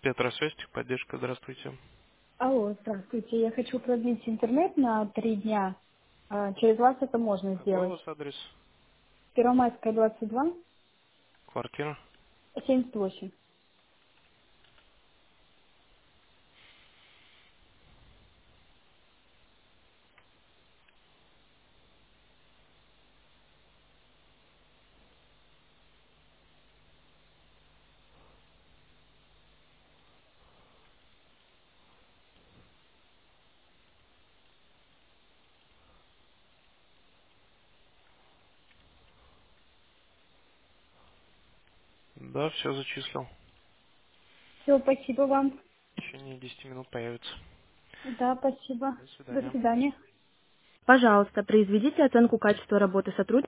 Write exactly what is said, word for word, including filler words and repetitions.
Петросвязь, поддержка, здравствуйте. Алло, здравствуйте. Я хочу продлить интернет на три дня. А, Через вас это можно Какой у сделать. вас адрес? Первомайская, двадцать два, Квартира? семьдесят восемь. Да, все зачислил. Все, спасибо вам. В течение десяти минут появится. Да, спасибо. До До свидания. свидания. Пожалуйста, произведите оценку качества работы сотрудника.